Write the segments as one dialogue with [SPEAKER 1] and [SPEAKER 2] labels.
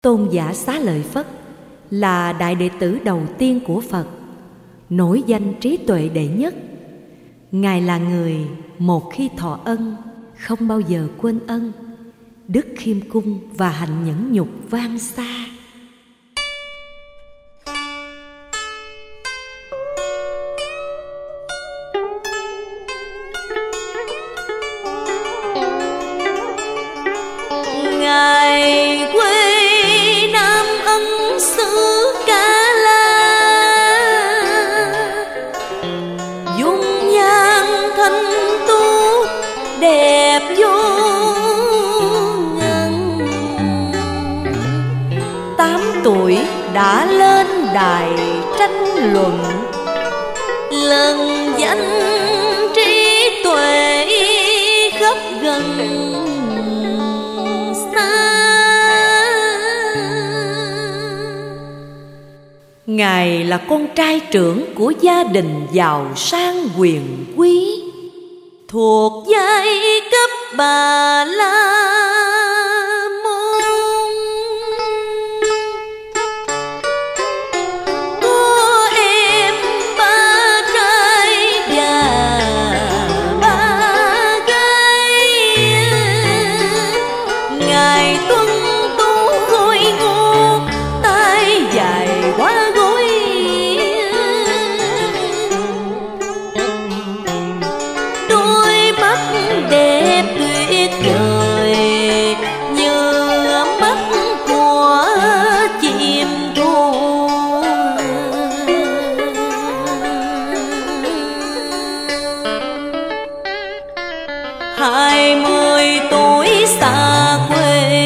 [SPEAKER 1] Tôn giả Xá Lợi Phất là đại đệ tử đầu tiên của Phật, nổi danh trí tuệ đệ nhất. Ngài là người một khi thọ ân không bao giờ quên ân, đức khiêm cung và hạnh nhẫn nhục vang xa.
[SPEAKER 2] Ngài quê Nam Ân xứ Ca La, dung nhan thanh tú đẹp vô ngần. 8 tuổi đã lên đài tranh luận, lần danh trí tuệ khắp gần.
[SPEAKER 1] Ngài là con trai trưởng của gia đình giàu sang quyền quý,
[SPEAKER 2] thuộc giai cấp Bà La Môn. Có em 3 trai và 3 gái. Ngài tuân tú khôi ngô, tay dài quá gối. Đôi mắt đẹp tuyệt vời như mắt của chim thu. Hai 20 tuổi xa quê,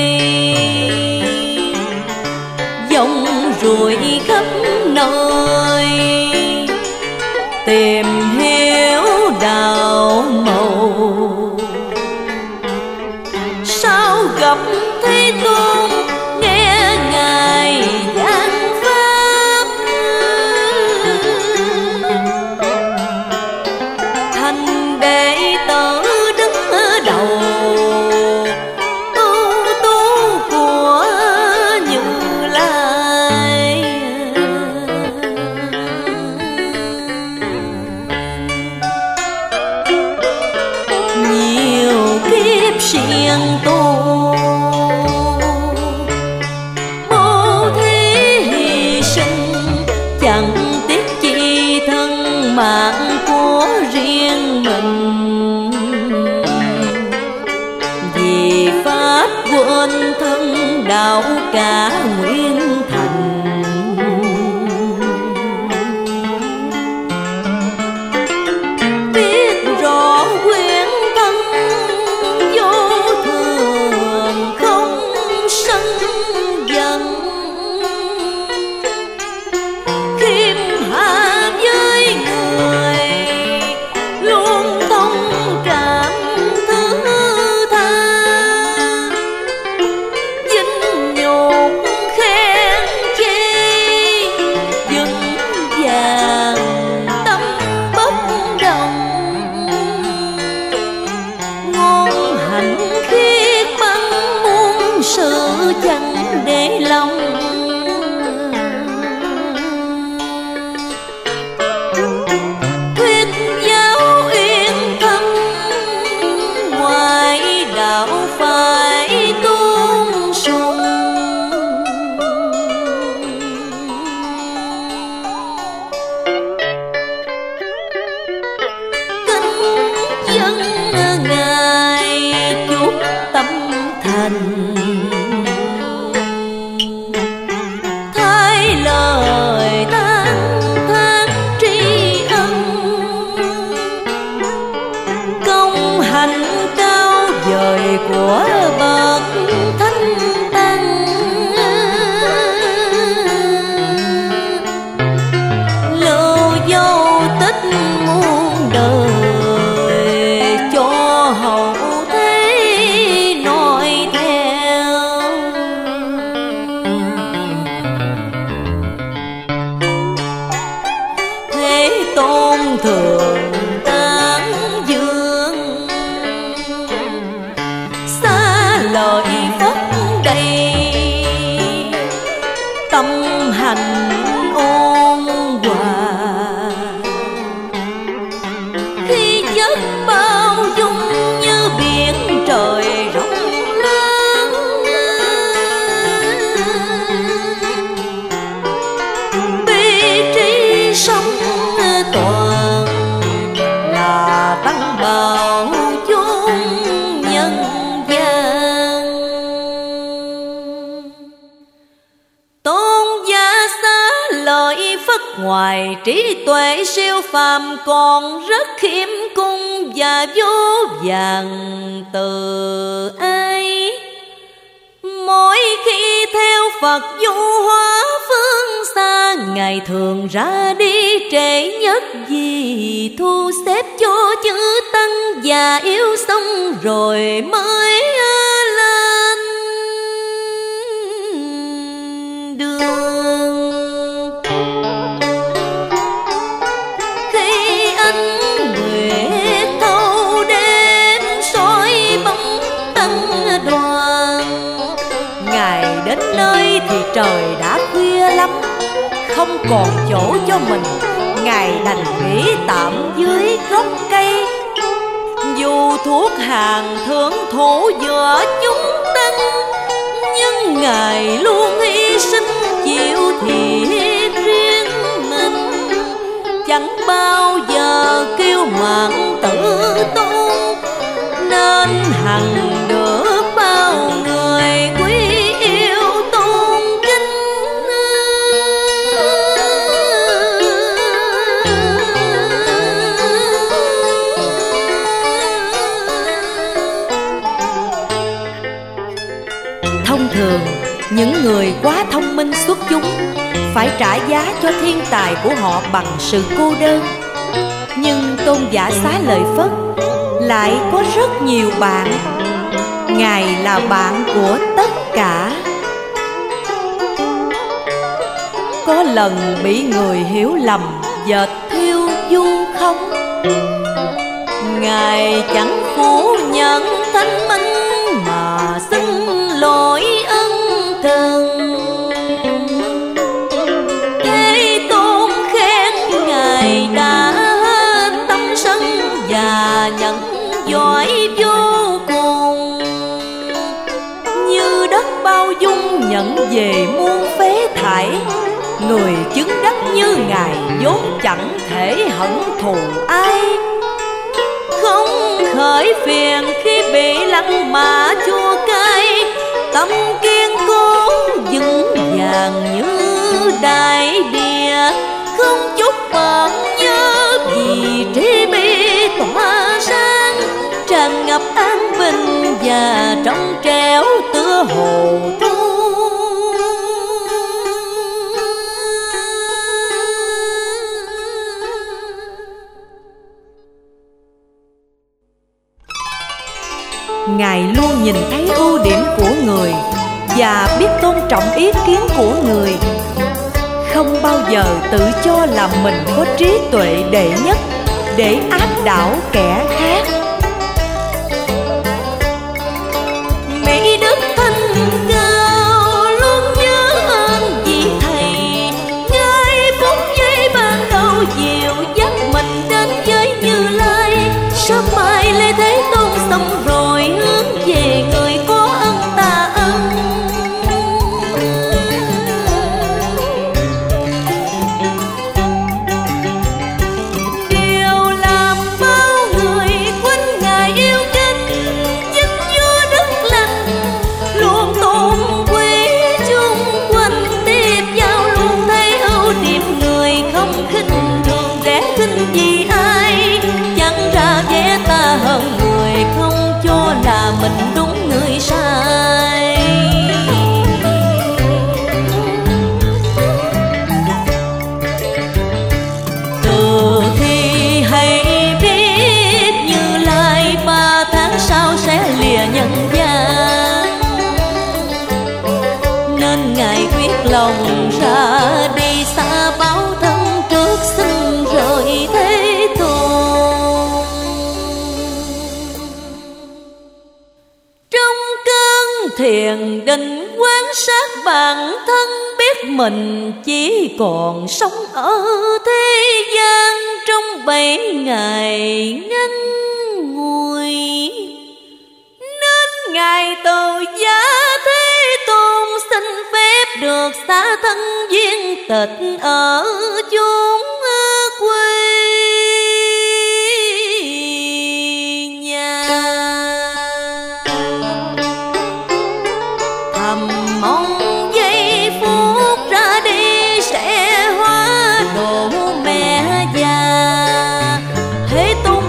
[SPEAKER 2] dòng ruồi khắp nơi, tìm hiểu đạo màu. Sao gặp Thế Tôn nghe Ngài giảng pháp, thành đệ tử đứng ở đầu, ưu tú của Như Lai. Nhiều kiếp siêng tu, bố thí hy sinh, chẳng tiếc chi thân mạng của riêng mình. Vì pháp quên thân đạo cả nguyên thành. Biết rõ quyển thân vô thường, không sân giận. Khiêm hạ với người, luôn thông cảm thứ tha. Vinh nhục khen chê, vững vàng tâm bất động. Ngôn hạnh khiết băng muôn sự chẳng để lòng. Thuyết giáo yên tâm, ngoài đạo phải tôn sùng. Kính dâng Ngài chúc tâm thành, phất ngoài trí tuệ siêu phàm còn rất khiêm cung và vô vàn từ ai. Mỗi khi theo Phật du hóa phương xa, Ngài thường ra đi trễ nhất vì thu xếp cho chư tăng và yêu xong rồi mới lên đường. Khi ánh nguyệt thâu đêm soi bóng tăng đoàn, Ngài đến nơi thì trời đã khuya lắm, không còn chỗ cho mình, Ngài đành nghỉ tạm dưới gốc cây. Dù thuốc hàng thượng thủ giữa chúng tăng, nhưng Ngài luôn hy sinh chịu thiệt riêng mình, chẳng bao giờ kiêu mạn tự tôn, nên hằng được bao người quý yêu tôn kính.
[SPEAKER 1] Thông thường, những người quá thông minh xuất chúng phải trả giá cho thiên tài của họ bằng sự cô đơn. Nhưng tôn giả Xá Lợi Phất lại có rất nhiều bạn. Ngài là bạn của tất cả. Có lần bị người hiểu lầm dệt thiêu du không, Ngài chẳng phủ nhận thanh minh mà xin lỗi ân cần. Thế Tôn khen Ngài đã hết tâm sân và nhận giỏi vô cùng, như đất bao dung nhận về muôn phế thải. Người chứng đắc như Ngài vốn chẳng thể hận thù ai, không khởi phiền khi bị lăng mạ chua cay, tâm kiên cố vững vàng như đại địa, không chút bận nhớ vì trí bi tỏa sáng, tràn ngập an bình và trong trẻo tựa hồ thu. Ngài luôn nhìn thấy ưu điểm của người và biết tôn trọng ý kiến của người, không bao giờ tự cho là mình có trí tuệ đệ nhất để áp đảo kẻ khác.
[SPEAKER 2] Mỹ đức thanh cao luôn nhớ ơn vị thầy, ngay phút giây ban đầu dìu dắt mình đến với Như Lai. Sớm mai lễ Thế Tôn xong rồi hướng về người có ân ta ân. Điều làm bao người quên Ngài yêu kính, chính vua đức lành luôn tôn quý chung quanh, tiếp giao luôn thấy ưu điểm người, không khinh thường để khinh vì ai, chẳng ra vẻ ta hơn người, không cho là mình đúng người sai. Từ khi hay biết Như Lai 3 tháng sau sẽ lìa nhân gian, nên Ngài quyết lòng ra đi xa báo thân trước xin rời Thế Tôn. Trong cơn thiền định quan sát bản thân, biết mình chỉ còn sống ở thế gian trong 7 ngày ngắn ngủi, nên Ngài từ giá Thế Tôn xin phép được xá thân viên tịch ở chốn quê nhà. Thầm mong giây phút ra đi sẽ hóa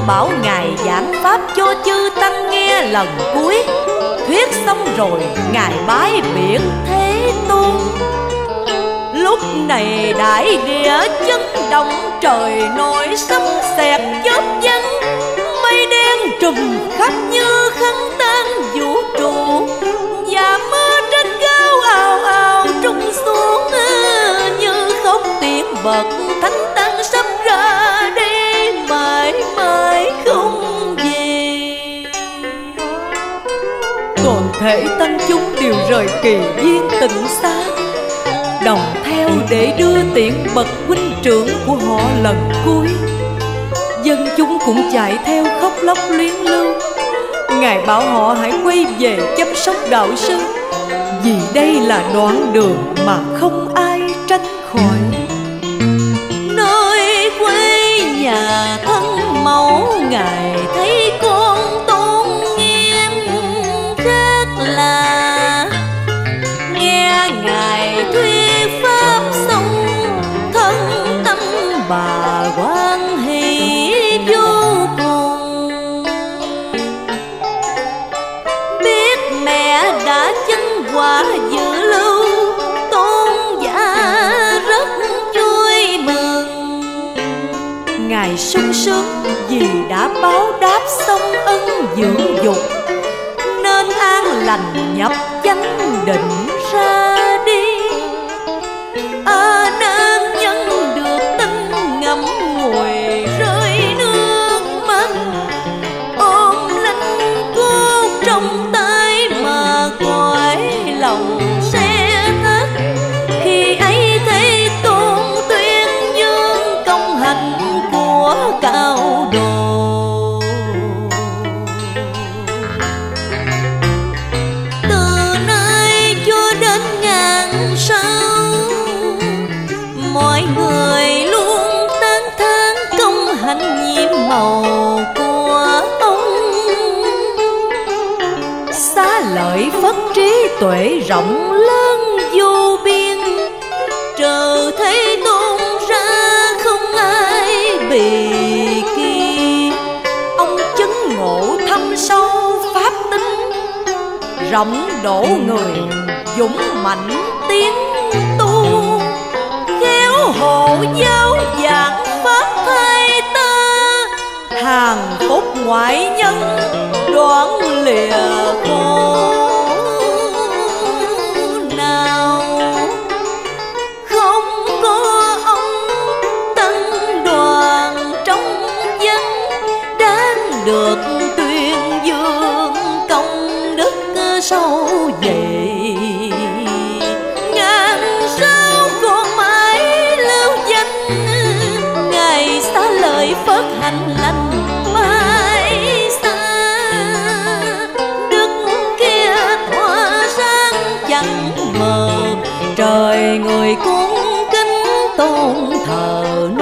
[SPEAKER 2] bảo Ngài giảng pháp cho chư tăng nghe lần cuối. Thuyết xong rồi Ngài bái biệt Thế Tôn. Lúc này đại địa chấn động, trời nổi sấm sét chớp giăng, mây đen trùm khắp như khăn tan vũ trụ, và mưa trên cao ào ào trùng xuống như khóc tiếng bật thánh tăng sắp ra đi mãi mãi không về. Toàn thể tăng chúng đều rời Kỳ Viên Tịnh Xá, đồng theo để đưa tiễn bậc huynh trưởng của họ lần cuối. Dân chúng cũng chạy theo khóc lóc luyến lưu. Ngài bảo họ hãy quay về chăm sóc đạo sư, vì đây là đoạn đường mà không ai tránh khỏi. Nơi quê nhà thân mẫu, Ngài thấy con tôn nghiêm rất là nghe Ngài thuyết pháp xong, thân tâm bà hoan hỷ vô cùng. Biết mẹ đã chứng quả dự lưu, tôn giả rất vui mừng. Ngài sung sướng vì đã báo đáp xong ân dưỡng dục, nên an lành nhập chánh định ra đi. Nam nhân được tin ngậm ngùi rơi nước mắt, ôm linh cốt trong tay mà cõi lòng sẽ thất. Khi ấy Thế Tôn tuyên dương công hạnh của cao đồ. Từ nay cho đến ngàn sau, mọi người luôn tán thán công hạnh nhiệm màu của ông. Xá lợi Phất trí tuệ rộng lớn vô biên, trừ Thế Tôn ra không ai bì kia. Ông chứng ngộ thâm sâu pháp tính, rộng độ người dũng mạnh tiến tu, khéo hộ giáo giảng pháp thay ta, hàng phúc ngoại nhân đoạn lìa khổ nào. Không có ông tân đoàn trong dân, đáng được tuyên dương công đức sâu dày. Ngàn sao còn mãi lưu danh, Ngài xá lợi Phất hạnh lành mãi xa. Đức kia tỏa sáng chẳng mờ, trời người cung kính tôn thờ